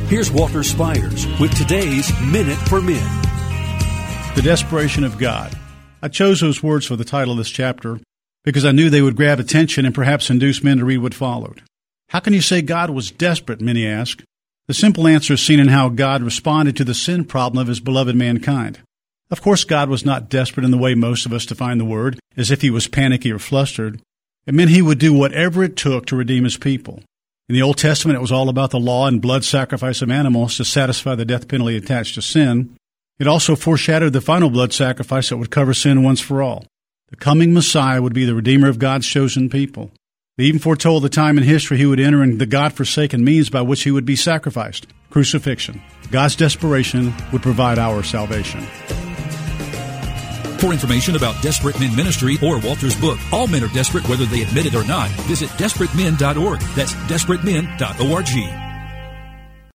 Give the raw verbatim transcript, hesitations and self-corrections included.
Here's Walter Spires with today's Minute for Men. The desperation of God. I chose those words for the title of this chapter because I knew they would grab attention and perhaps induce men to read what followed. How can you say God was desperate, many ask? The simple answer is seen in how God responded to the sin problem of his beloved mankind. Of course, God was not desperate in the way most of us define the word, as if he was panicky or flustered. It meant he would do whatever it took to redeem his people. In the Old Testament, it was all about the law and blood sacrifice of animals to satisfy the death penalty attached to sin. It also foreshadowed the final blood sacrifice that would cover sin once for all. The coming Messiah would be the Redeemer of God's chosen people. They even foretold the time in history he would enter in the God-forsaken means by which he would be sacrificed, crucifixion. God's desperation would provide our salvation. For information about Desperate Men Ministry or Walter's book, All Men Are Desperate Whether They Admit It or Not, visit desperate men dot org. That's desperate men dot org.